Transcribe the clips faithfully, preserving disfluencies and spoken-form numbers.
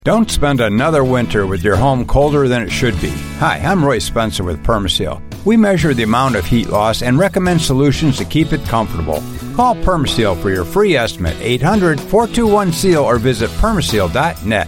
Don't spend another winter with your home colder than it should be. Hi, I'm Roy Spencer with Permaseal. We measure the amount of heat loss and recommend solutions to keep it comfortable. Call Permaseal for your free estimate, eight hundred, four two one, S E A L, or visit permaseal dot net.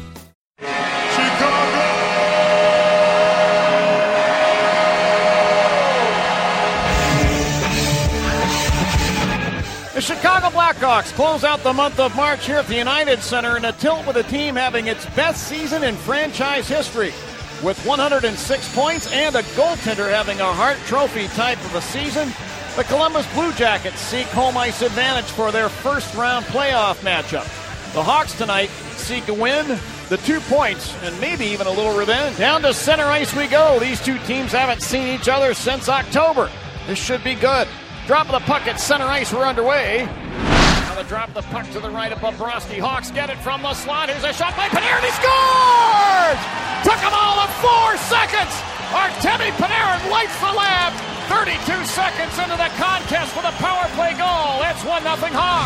The Chicago Blackhawks close out the month of March here at the United Center in a tilt with the team having its best season in franchise history. With one hundred six points and a goaltender having a Hart Trophy type of a season, the Columbus Blue Jackets seek home ice advantage for their first-round playoff matchup. The Hawks tonight seek a win, the two points, and maybe even a little revenge. Down to center ice we go. These two teams haven't seen each other since October. This should be good. Drop of the puck at center ice, we're underway. Now the drop of the puck to the right of Bobrovsky. Hawks get it from the slot. Here's a shot by Panarin. He scores! Took them all of four seconds. Artemi Panarin lights the lab. thirty-two seconds into the contest with a power play goal. It's one nothing Hawks.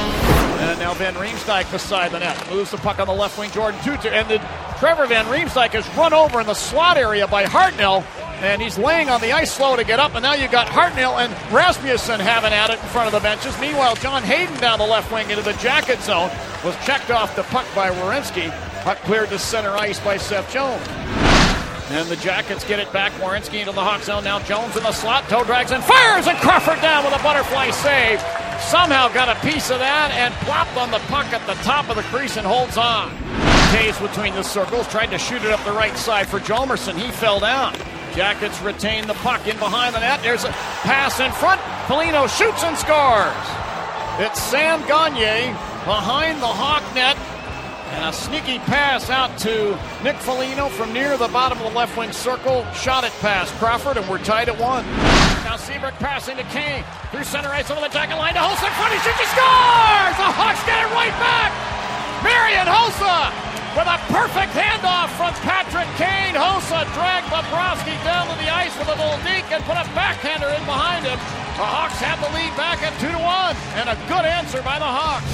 And now Van Riemsdyk beside the net. Moves the puck on the left wing. Jordan Tootoo. And then Trevor Van Riemsdyk is run over in the slot area by Hartnell. And he's laying on the ice slow to get up. And now you've got Hartnell and Rasmussen having at it in front of the benches. Meanwhile, John Hayden down the left wing into the Jacket zone was checked off the puck by Werenski. Puck cleared to center ice by Seth Jones. And the Jackets get it back. Werenski into the Hawk zone. Now Jones in the slot. Toe drags and fires. And Crawford down with a butterfly save. Somehow got a piece of that and plopped on the puck at the top of the crease and holds on. Taves between the circles. Tried to shoot it up the right side for Hjalmarsson. He fell down. Jackets retain the puck in behind the net. There's a pass in front. Foligno shoots and scores. It's Sam Gagner behind the Hawk net. And a sneaky pass out to Nick Foligno from near the bottom of the left wing circle. Shot it past Crawford, and we're tied at one. Now Seabrook passing to Kane. Through center ice over the Jacket line to Hossa. In front, he shoots, he scores! The Hawks get it right back! Marian Hossa with a perfect handoff from Patrick Kane. Hossa dragged Bobrovsky down to the ice with a little deke and put a backhander in behind him. The Hawks have the lead back at two to one, and a good answer by the Hawks.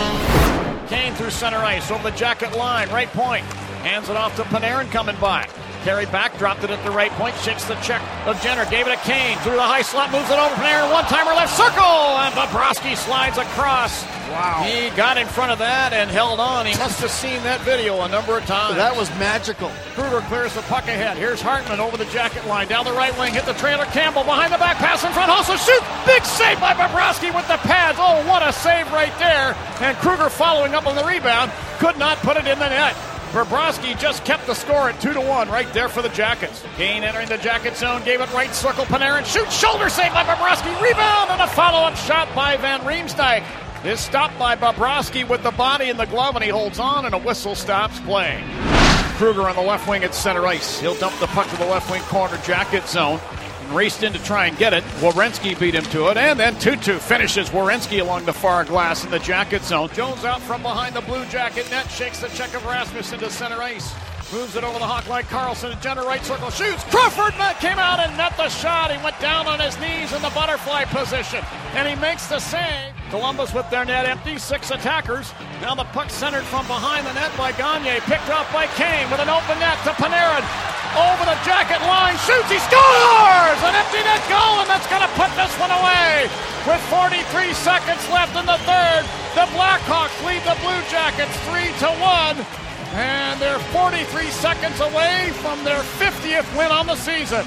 Kane through center ice over the Jacket line, right point. Hands it off to Panarin coming by. Carried back, dropped it at the right point, shakes the check of Jenner, gave it to Kane, through the high slot, moves it over Panarin, one-timer left circle, and Bobrovsky slides across. Wow. He got in front of that and held on. He must have seen that video a number of times. That was magical. Kruger clears the puck ahead. Here's Hartman over the Jacket line, down the right wing, hit the trailer, Campbell behind the back, pass in front, also shoot, big save by Bobrovsky with the pads. Oh, what a save right there. And Kruger following up on the rebound, could not put it in the net. Bobrovsky just kept the score at two to one right there for the Jackets. Kane entering the Jacket zone, gave it right circle. Panarin shoots, shoulder save by Bobrovsky. Rebound and a follow-up shot by Van Riemsdyk. Is stopped by Bobrovsky with the body in the glove, and he holds on, and a whistle stops play. Kruger on the left wing at center ice. He'll dump the puck to the left wing corner Jacket zone. And raced in to try and get it. Werenski beat him to it, and then Tootoo finishes Werenski along the far glass in the Jacket zone. Jones out from behind the Blue Jacket net, shakes the check of Rasmussen to center ice. Moves it over the Hawk line. Carlson to Jenner, right circle, shoots. Crawford came out and met the shot. He went down on his knees in the butterfly position, and he makes the save. Columbus with their net empty, six attackers. Now the puck centered from behind the net by Gagner, picked off by Kane with an open net to Panarin. Over the Jacket line, shoots, he scores! An empty net goal, and that's going to put this one away. With forty-three seconds left in the third, the Blackhawks lead the Blue Jackets three to one. And they're forty-three seconds away from their fiftieth win on the season.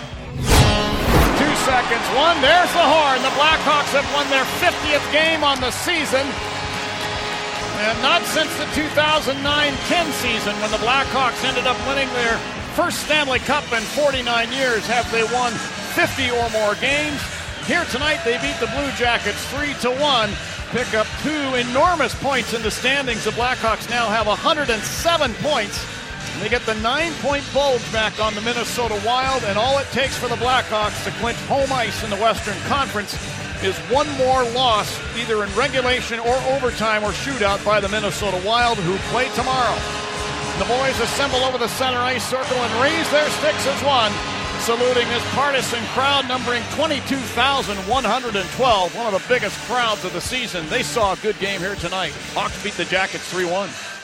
Two seconds, one, there's the horn. The Blackhawks have won their fiftieth game on the season. And not since the two thousand nine ten season, when the Blackhawks ended up winning their first Stanley Cup in forty-nine years, have they won fifty or more games. Here tonight, they beat the Blue Jackets three to one. Pick up two enormous points in the standings. The Blackhawks now have one hundred seven points. And they get the nine-point bulge back on the Minnesota Wild, and all it takes for the Blackhawks to clinch home ice in the Western Conference is one more loss, either in regulation or overtime or shootout by the Minnesota Wild, who play tomorrow. The boys assemble over the center ice circle and raise their sticks as one, saluting this partisan crowd numbering twenty-two thousand one hundred twelve, one of the biggest crowds of the season. They saw a good game here tonight. Hawks beat the Jackets three one.